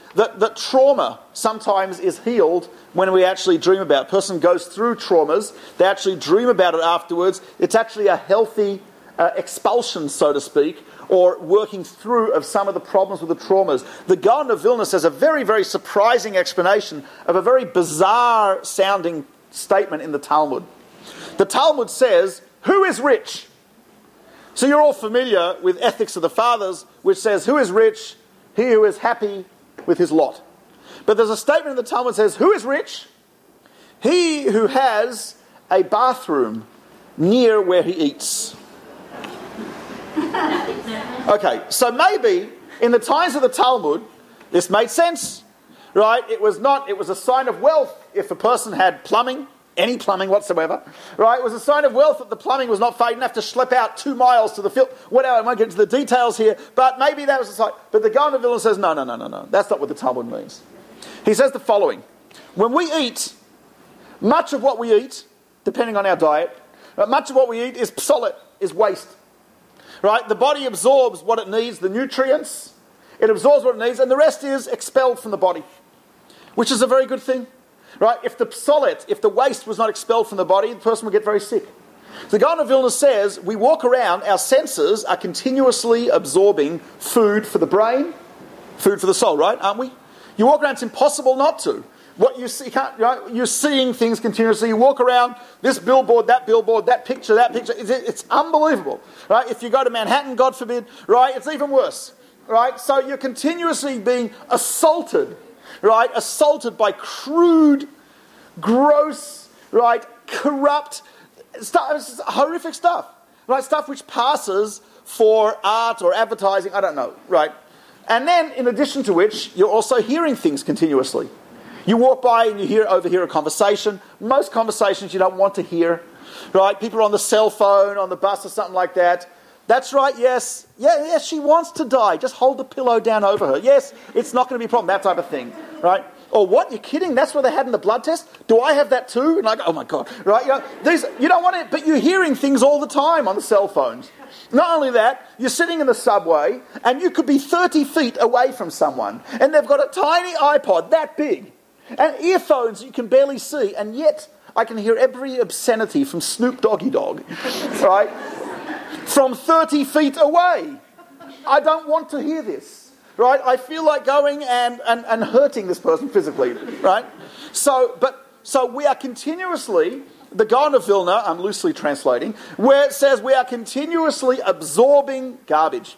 that trauma sometimes is healed when we actually dream about it. A person goes through traumas, they actually dream about it afterwards. It's actually a healthy expulsion, so to speak, or working through of some of the problems with the traumas. The Gaon of Vilna says a very, very surprising explanation of a very bizarre sounding statement in the Talmud. The Talmud says, who is rich? So you're all familiar with Ethics of the Fathers, which says, who is rich? He who is happy with his lot. But there's a statement in the Talmud that says, who is rich? He who has a bathroom near where he eats. Okay, so maybe in the times of the Talmud, this made sense, right? It was a sign of wealth if a person had plumbing, any plumbing whatsoever, right? It was a sign of wealth that the plumbing was not fade. You didn't have to schlep out 2 miles to the field. Whatever, I won't get into the details here, but maybe that was a sign. But the Gaon of Vilna says, no. That's not what the Talmud means. He says the following. When we eat, much of what we eat, depending on our diet, much of what we eat is psolet, is waste. Right? The body absorbs what it needs, the nutrients, it absorbs what it needs, and the rest is expelled from the body, which is a very good thing. Right? If the psolet, if the waste was not expelled from the body, the person would get very sick. The Gaon of Vilna says, we walk around, our senses are continuously absorbing food for the brain, food for the soul, right? Aren't we? You walk around, it's impossible not to. What you see, you're seeing things continuously. You walk around, this billboard, that picture. It's unbelievable, right? If you go to Manhattan, God forbid, right, it's even worse, right? So you're continuously being assaulted, right? Assaulted by crude, gross, right, corrupt stuff, horrific stuff, right? Stuff which passes for art or advertising, I don't know, right? And then, in addition to which, you're also hearing things continuously. You walk by and you overhear a conversation. Most conversations you don't want to hear, right? People are on the cell phone, on the bus or something like that. That's right, yes. Yeah, she wants to die. Just hold the pillow down over her. Yes, it's not going to be a problem, that type of thing, right? Or what, you're kidding? That's what they had in the blood test? Do I have that too? And like, oh my God, right? You don't want it, but you're hearing things all the time on the cell phones. Not only that, you're sitting in the subway and you could be 30 feet away from someone and they've got a tiny iPod that big and earphones you can barely see, and yet I can hear every obscenity from Snoop Doggy Dogg, right? From 30 feet away. I don't want to hear this, right? I feel like going and hurting this person physically, right? So we are continuously, the Gaon of Vilna, I'm loosely translating, where it says we are continuously absorbing garbage.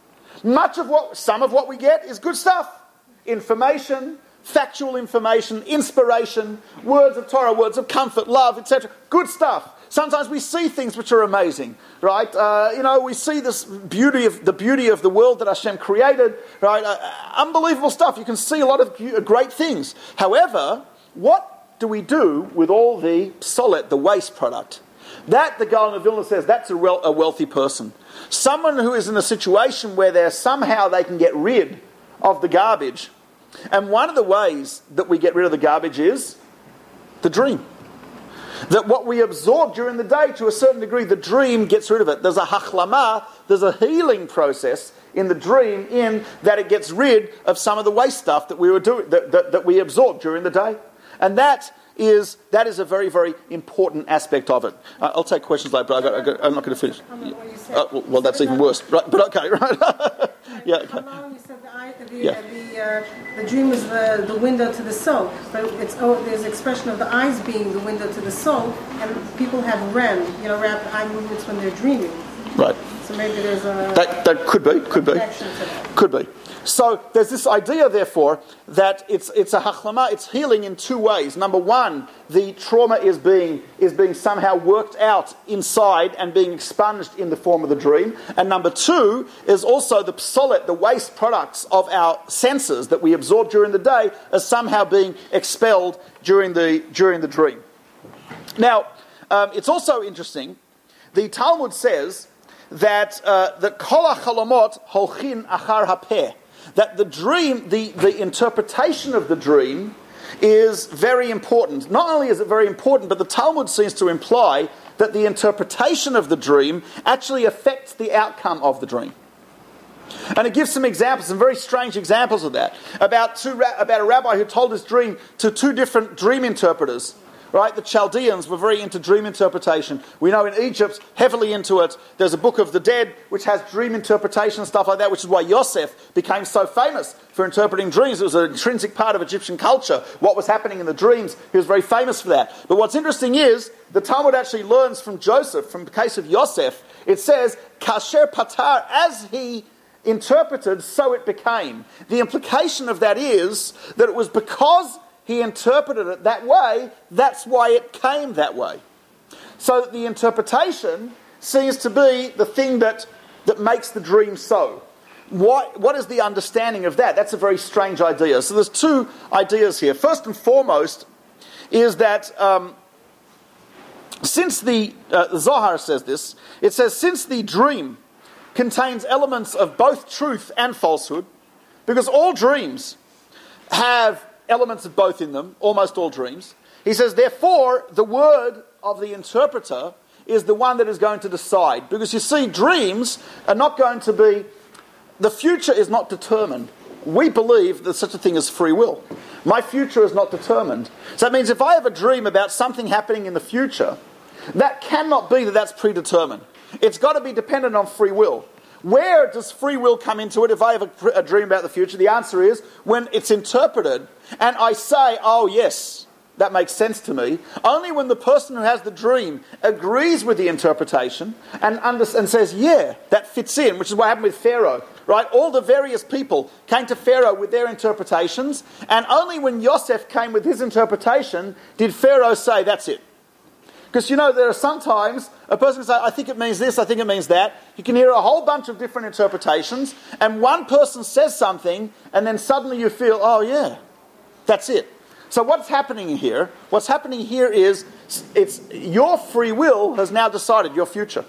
Some of what we get is good stuff. Information, factual information, inspiration, words of Torah, words of comfort, love, etc. Good stuff. Sometimes we see things which are amazing, right? We see this beauty of the world that Hashem created, right? Unbelievable stuff. You can see a lot of great things. However, what do we do with all the psolet, the waste product? That, the Gaon of Vilna says, that's a wealthy person. Someone who is in a situation where they can get rid of the garbage. And one of the ways that we get rid of the garbage is the dream. That what we absorb during the day, to a certain degree, the dream gets rid of it. There's a hachlama, there's a healing process in the dream, in that it gets rid of some of the waste stuff that we were doing, that we absorb during the day. And that is a very, very important aspect of it. I'll take questions later, but I'm not going to finish. Well, that's even worse. Right, but okay, right? Yeah. Okay. You said the dream is the window to the soul, but there's expression of the eyes being the window to the soul, and people have REM, rapid eye movements when they're dreaming. Right. So maybe there's a that could be connection to that. Could be. So there's this idea, therefore, that it's a hachlama, it's healing in two ways. Number one, the trauma is being somehow worked out inside and being expunged in the form of the dream. And number two is also the psolet, the waste products of our senses that we absorb during the day, are somehow being expelled during the dream. Now, it's also interesting. The Talmud says that kol hachalomot holchin achar hapeh. That the dream, the interpretation of the dream is very important. Not only is it very important, but the Talmud seems to imply that the interpretation of the dream actually affects the outcome of the dream. And it gives some examples, some very strange examples of that. About a rabbi who told his dream to two different dream interpreters. Right? The Chaldeans were very into dream interpretation. We know in Egypt, heavily into it. There's a book of the dead which has dream interpretation and stuff like that, which is why Yosef became so famous for interpreting dreams. It was an intrinsic part of Egyptian culture. What was happening in the dreams, he was very famous for that. But what's interesting is, the Talmud actually learns from Joseph, from the case of Yosef, it says, Kasher Patar, as he interpreted, so it became. The implication of that is that it was because he interpreted it that way, that's why it came that way. So the interpretation seems to be the thing that makes the dream so. What is the understanding of that? That's a very strange idea. So there's two ideas here. First and foremost is that since the Zohar says this, it says, since the dream contains elements of both truth and falsehood, because all dreams have elements of both in them, almost all dreams. He says, therefore, the word of the interpreter is the one that is going to decide. Because you see, dreams are not going to be, the future is not determined. We believe there's such a thing as free will. My future is not determined. So that means if I have a dream about something happening in the future, that cannot be that that's predetermined. It's got to be dependent on free will. Where does free will come into it if I have a dream about the future? The answer is when it's interpreted and I say, oh yes, that makes sense to me. Only when the person who has the dream agrees with the interpretation and says, yeah, that fits in, which is what happened with Pharaoh. Right? All the various people came to Pharaoh with their interpretations, and only when Yosef came with his interpretation did Pharaoh say, that's it. Because, there are sometimes a person can say, I think it means this, I think it means that. You can hear a whole bunch of different interpretations, and one person says something, and then suddenly you feel, oh yeah, that's it. So what's happening here? What's happening here is, it's your free will has now decided your future.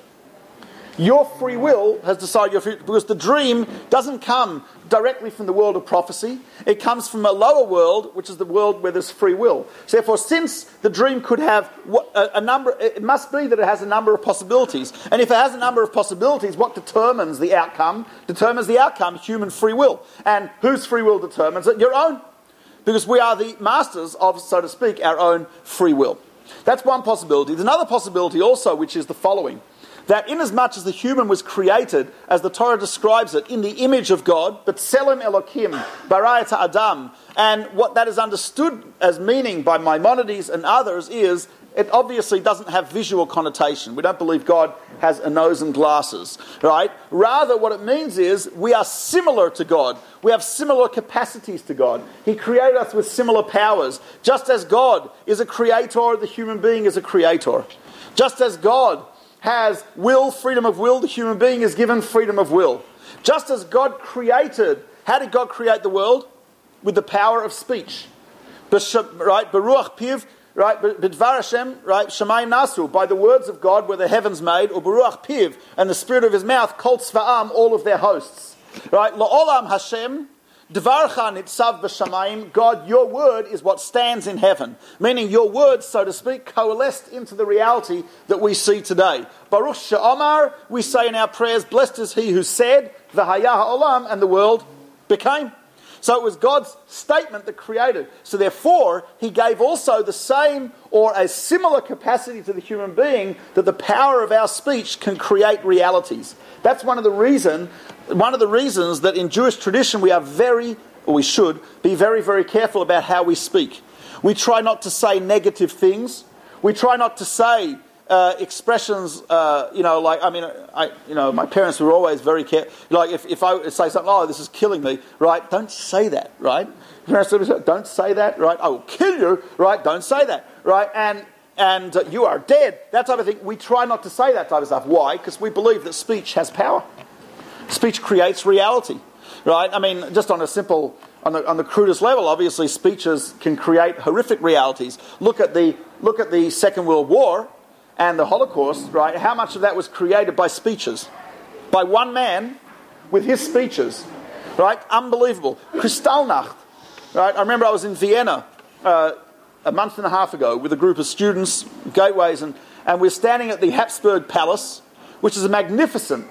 Your free will has decided your future, because the dream doesn't come directly from the world of prophecy. It comes from a lower world, which is the world where there's free will. So therefore, since the dream could have a number, it must be that it has a number of possibilities. And if it has a number of possibilities, what determines the outcome? Determines the outcome, human free will. And whose free will determines it? Your own. Because we are the masters of, so to speak, our own free will. That's one possibility. There's another possibility also, which is the following. That inasmuch as the human was created, as the Torah describes it, in the image of God, but Tselem Elokim, Barayat Adam, and what that is understood as meaning by Maimonides and others is, it obviously doesn't have visual connotation. We don't believe God has a nose and glasses, right? Rather, what it means is, we are similar to God. We have similar capacities to God. He created us with similar powers. Just as God is a creator, the human being is a creator. Just as God has will, freedom of will, the human being is given freedom of will. Just as God created, how did God create the world? With the power of speech. Right? Baruch Piv, right? B'dvar Hashem, right? Shamayim Nasu, by the words of God were the heavens made, or Baruch Piv, and the spirit of his mouth, Kol Tzva'am, all of their hosts. Right? La'olam Hashem, Dvarcha nitzav b'shamayim, God, your word is what stands in heaven. Meaning your words, so to speak, coalesced into the reality that we see today. Baruch she'omar, we say in our prayers, blessed is he who said, v'haya ha'olam, and the world became. So it was God's statement that created. So therefore, he gave also the same or a similar capacity to the human being that the power of our speech can create realities. That's one of the reasons that in Jewish tradition we should be very, very careful about how we speak. We try not to say negative things. We try not to say expressions, my parents were always very careful. Like if I say something, oh, this is killing me, right? Don't say that, right? Parents would say, don't say that, right? I will kill you, right? Don't say that, right? And you are dead, that type of thing. We try not to say that type of stuff. Why? Because we believe that speech has power. Speech creates reality, right? I mean, just on a simple, on the crudest level, obviously speeches can create horrific realities. Look at the Second World War and the Holocaust, right? How much of that was created by speeches? By one man with his speeches, right? Unbelievable. Kristallnacht, right? I remember I was in Vienna a month and a half ago with a group of students, gateways, and we're standing at the Habsburg Palace, which is a magnificent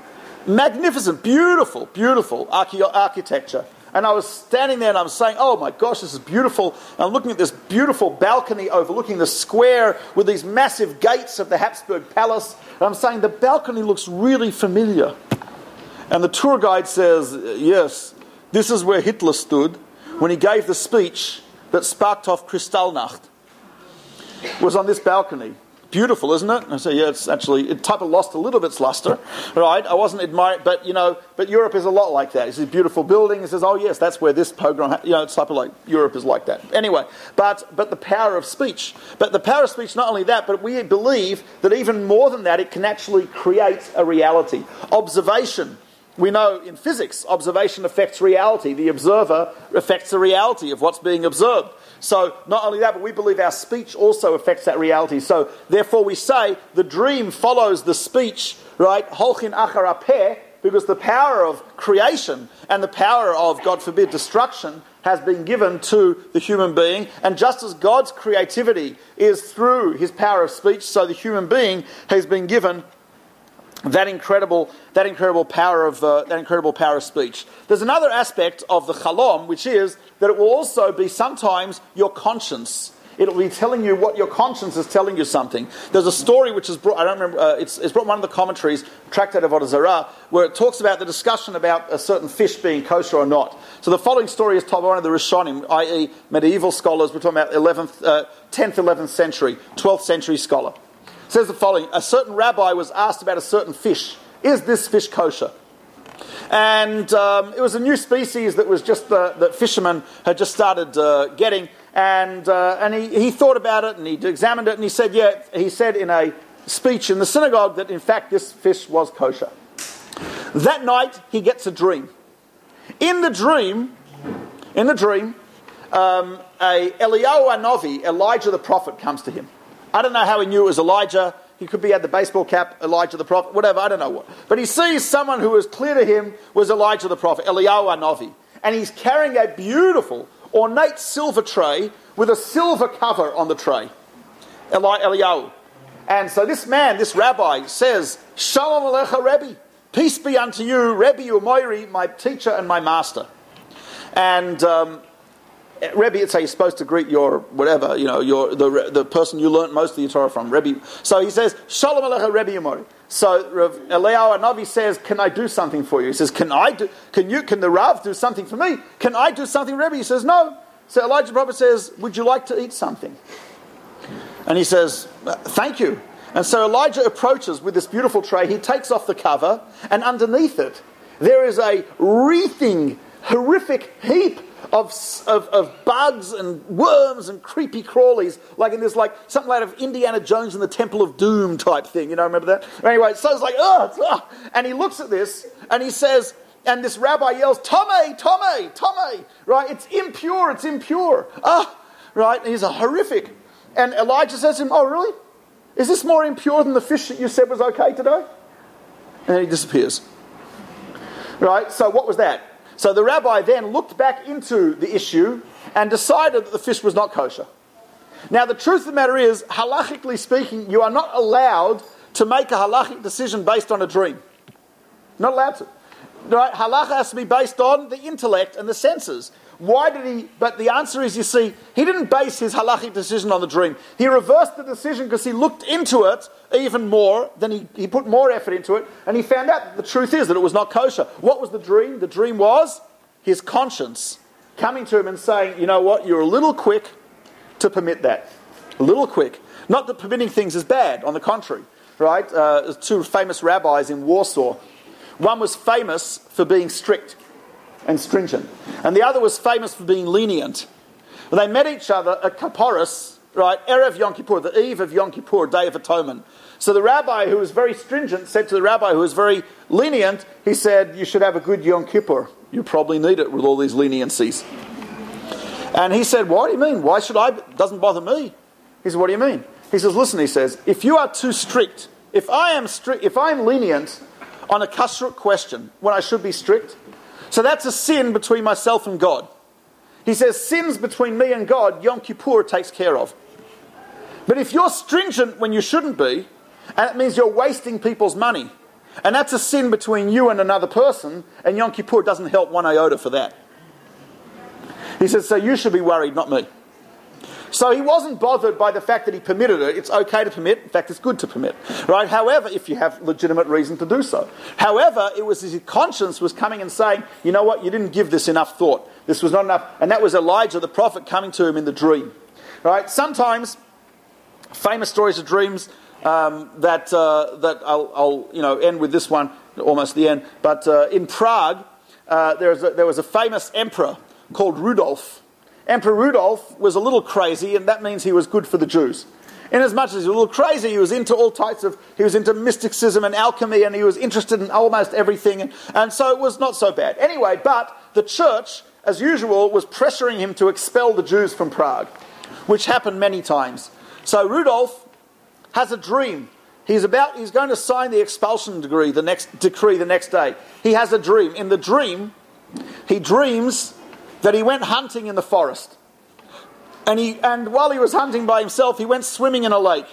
Magnificent, beautiful, beautiful architecture. And I was standing there and I'm saying, oh my gosh, this is beautiful. And I'm looking at this beautiful balcony overlooking the square with these massive gates of the Habsburg Palace. And I'm saying, the balcony looks really familiar. And the tour guide says, yes, this is where Hitler stood when he gave the speech that sparked off Kristallnacht. It was on this balcony. Beautiful, isn't it? And I say, yeah, it's actually, it type of lost a little of its luster, right? I wasn't admiring, but Europe is a lot like that. It's a beautiful building. It says, oh yes, that's where this pogrom, it's type of like, Europe is like that. Anyway, but the power of speech. But the power of speech, not only that, but we believe that even more than that, it can actually create a reality. Observation. We know in physics, observation affects reality. The observer affects the reality of what's being observed. So not only that, but we believe our speech also affects that reality. So therefore we say the dream follows the speech, right? Holchin achar apeh, because the power of creation and the power of, God forbid, destruction has been given to the human being. And just as God's creativity is through his power of speech, so the human being has been given that incredible power of speech. There's another aspect of the chalom, which is that it will also be sometimes your conscience. It'll be telling you what your conscience is telling you something. There's a story which is brought, I don't remember, it's brought in one of the commentaries, Tractate of Avodah Zarah, where it talks about the discussion about a certain fish being kosher or not. So the following story is told by one of the Rishonim, i.e. medieval scholars. We're talking about 10th, 11th century, 12th century scholar. It says the following: a certain rabbi was asked about a certain fish. Is this fish kosher? And it was a new species that was just that fishermen had just started getting. And he thought about it and he examined it and he said, he said in a speech in the synagogue that in fact this fish was kosher. That night he gets a dream. In the dream, Eliyahu Hanavi, Elijah the prophet, comes to him. I don't know how he knew it was Elijah. He could be had the baseball cap, Elijah the prophet, whatever, I don't know what. But he sees someone who was clear to him was Elijah the prophet, Eliyahu Hanavi. And he's carrying a beautiful, ornate silver tray with a silver cover on the tray. Eliyahu. And so this man, this rabbi, says, Shalom Alecha Rebbe. Peace be unto you, Rebbe Umoiri, my teacher and my master. And Rebbe, it's how you're supposed to greet your whatever, the person you learnt most of your Torah from, Rebbe. So he says, Shalom Alecha Rebbe Umoiri. So Eliyahu Hanavi says, can I do something for you? He says, can the Rav do something for me? Can I do something, Rebbe? He says, no. So Elijah the prophet says, would you like to eat something? And he says, thank you. And so Elijah approaches with this beautiful tray. He takes off the cover, and underneath it, there is a wreathing, horrific heap of bugs and worms and creepy crawlies, like in this, like something out of Indiana Jones and the Temple of Doom type thing. Remember that? Anyway, so it's like, and he looks at this and he says, and this rabbi yells, Tomei, Tomei, Tomei, right? It's impure. Right? And he's a horrific. And Elijah says to him, oh, really? Is this more impure than the fish that you said was okay today? And he disappears. Right? So what was that? So the rabbi then looked back into the issue and decided that the fish was not kosher. Now the truth of the matter is, halachically speaking, you are not allowed to make a halachic decision based on a dream. Not allowed to. Right? Halacha has to be based on the intellect and the senses. Why did he? But the answer is, you see, he didn't base his halachic decision on the dream. He reversed the decision because he looked into it even more, then he put more effort into it, and he found out that the truth is that it was not kosher. What was the dream? The dream was his conscience coming to him and saying, you know what, you're a little quick to permit that. A little quick. Not that permitting things is bad, on the contrary. Right? Two famous rabbis in Warsaw. One was famous for being strict and stringent, and the other was famous for being lenient. When they met each other at Kapporis, right, Erev Yom Kippur, the eve of Yom Kippur, Day of Atonement. So the rabbi who was very stringent said to the rabbi who was very lenient, he said, you should have a good Yom Kippur. You probably need it with all these leniencies. And he said, what do you mean? Why should I? It doesn't bother me. He said, what do you mean? He says, listen, he says, if you are too strict, if I'm lenient on a kashrut question when I should be strict, so that's a sin between myself and God. He says, sins between me and God, Yom Kippur takes care of. But if you're stringent when you shouldn't be, and it means you're wasting people's money, And that's a sin between you and another person, and Yom Kippur doesn't help one iota for that. He says, so you should be worried, not me. So he wasn't bothered by the fact that he permitted it. It's okay to permit. In fact, it's good to permit. Right? However, if you have legitimate reason to do so. However, it was his conscience was coming and saying, you know what, you didn't give this enough thought. This was not enough. And that was Elijah, the prophet, coming to him in the dream. Right? Sometimes, famous stories of dreams that I'll end with this one, almost the end. But in Prague, there was a famous emperor called Rudolf. Emperor Rudolf was a little crazy, and that means he was good for the Jews. Inasmuch as he was a little crazy, he was into all types of, he was into mysticism and alchemy, and he was interested in almost everything, and so it was not so bad. Anyway, but the church, as usual, was pressuring him to expel the Jews from Prague, which happened many times. So Rudolf has a dream. He's going to sign the expulsion decree the next day. He has a dream. In the dream, he dreams that he went hunting in the forest. And while he was hunting by himself, he went swimming in a lake.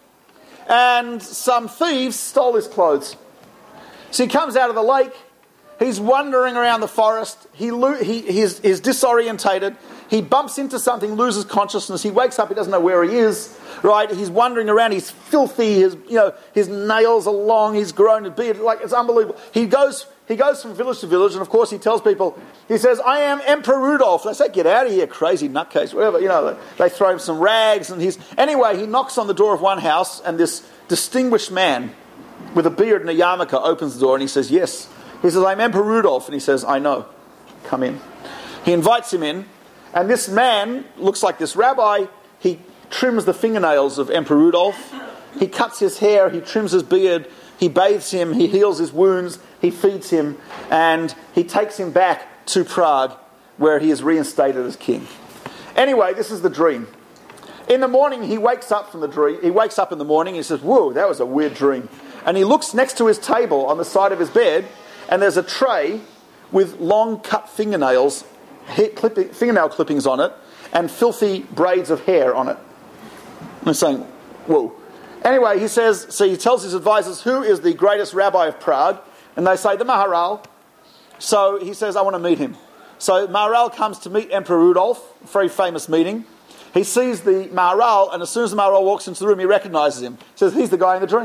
And some thieves stole his clothes. So he comes out of the lake. He's wandering around the forest. He's disorientated. He bumps into something, loses consciousness. He wakes up. He doesn't know where he is. Right? He's wandering around. He's filthy. His nails are long. He's grown a beard. It's unbelievable. He goes from village to village, and of course he tells people, he says, I am Emperor Rudolf. They say, get out of here, crazy nutcase, whatever. They throw him some rags, and anyway, he knocks on the door of one house, and this distinguished man with a beard and a yarmulke opens the door, and he says, yes. He says, I'm Emperor Rudolf. And he says, I know. Come in. He invites him in, and this man looks like this rabbi. He trims the fingernails of Emperor Rudolf. He cuts his hair. He trims his beard. He bathes him. He heals his wounds. He feeds him. And he takes him back to Prague, where he is reinstated as king. Anyway, this is the dream. In the morning, he wakes up from the dream. He wakes up in the morning. He says, whoa, that was a weird dream. And he looks next to his table on the side of his bed, and there's a tray with long cut fingernails, fingernail clippings on it, and filthy braids of hair on it. And he's saying, whoa. Anyway, he tells his advisors, who is the greatest rabbi of Prague? And they say, the Maharal. So he says, I want to meet him. So Maharal comes to meet Emperor Rudolf, a very famous meeting. He sees the Maharal, and as soon as the Maharal walks into the room, he recognizes him. He says, he's the guy in the dream.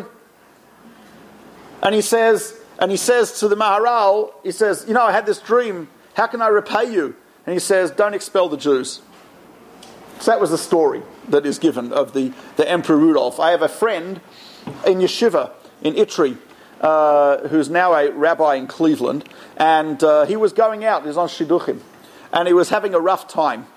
And he says to the Maharal, he says, I had this dream. How can I repay you? And he says, don't expel the Jews. So that was the story that is given of the Emperor Rudolf. I have a friend in yeshiva in Itri, who's now a rabbi in Cleveland, and he was going out, he was on Shidduchim, and he was having a rough time.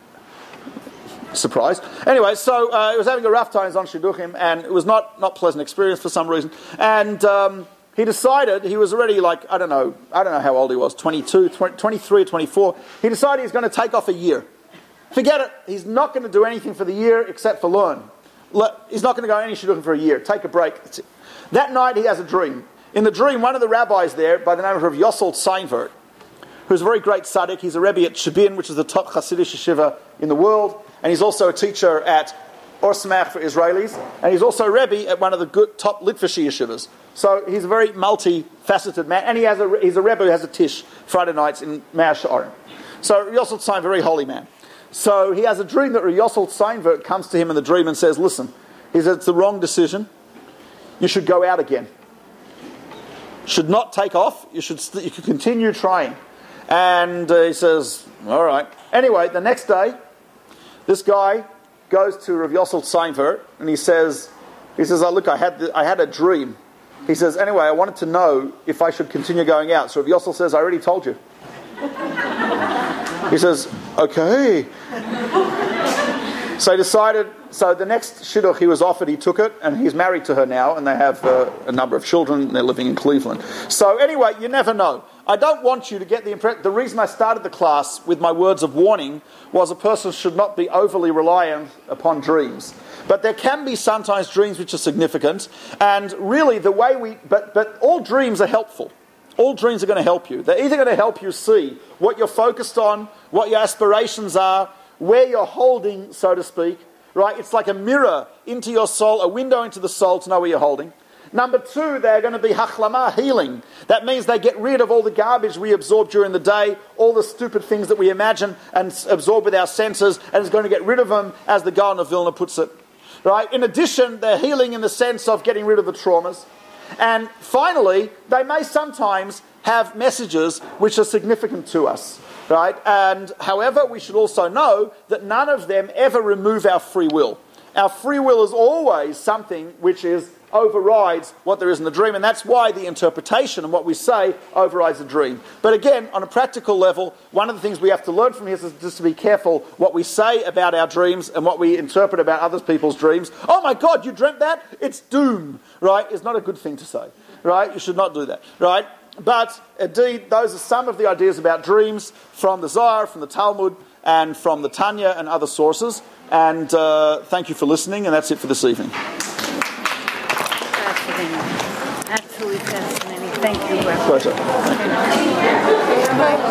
Surprise. Anyway, so he was having a rough time, he was on Shidduchim, and it was not pleasant experience for some reason, and he decided, he was already I don't know how old he was, 22, 23 or 24, he decided he was going to take off a year. Forget it, he's not going to do anything for the year except for learn. He's not going to go any Shidduchim for a year, take a break, that's it. That night he has a dream. In the dream, one of the rabbis there, by the name of Rav Yossel Seinfeld, who's a very great tzaddik, he's a rebbe at Shabin, which is the top Hasidic yeshiva in the world, and he's also a teacher at Or Samach for Israelis, and he's also a rebbe at one of the good top Litvish yeshivas. So he's a very multifaceted man, and he's a rebbe who has a tish Friday nights in Mea She'arim. So Rav Yossel Seinfeld, very holy man. So he has a dream that Rav Yossel Seinfeld comes to him in the dream and says, listen, he says, it's the wrong decision. You should go out again. Should not take off. You should continue trying. And he says, all right. Anyway, the next day, this guy goes to Rav Yossel Seinfeld and he says, oh, look, I had a dream. He says, anyway, I wanted to know if I should continue going out. So Rav Yossel says, I already told you. He says, okay. So he decided, so the next shidduch he was offered, he took it, and he's married to her now, and they have a number of children, and they're living in Cleveland. So anyway, you never know. I don't want you to get the impression, the reason I started the class with my words of warning was a person should not be overly reliant upon dreams. But there can be sometimes dreams which are significant, and really the way but all dreams are helpful. All dreams are going to help you. They're either going to help you see what you're focused on, what your aspirations are, where you're holding, so to speak, right? It's like a mirror into your soul, a window into the soul to know where you're holding. Number 2, they're going to be hachlama, healing. That means they get rid of all the garbage we absorb during the day, all the stupid things that we imagine and absorb with our senses, and it's going to get rid of them, as the Gaon of Vilna puts it. Right? In addition, they're healing in the sense of getting rid of the traumas. And finally, they may sometimes have messages which are significant to us. Right? And however, we should also know that none of them ever remove our free will. Our free will is always something which overrides what there is in the dream, and that's why the interpretation and what we say overrides the dream. But again, on a practical level, one of the things we have to learn from here is just to be careful what we say about our dreams and what we interpret about other people's dreams. Oh my God, you dreamt that? It's doom, right? It's not a good thing to say, right? You should not do that, right? But indeed, those are some of the ideas about dreams from the Zohar, from the Talmud, and from the Tanya and other sources. And thank you for listening, and that's it for this evening. Fascinating. Absolutely fascinating. Thank you, Rabbi. Pleasure.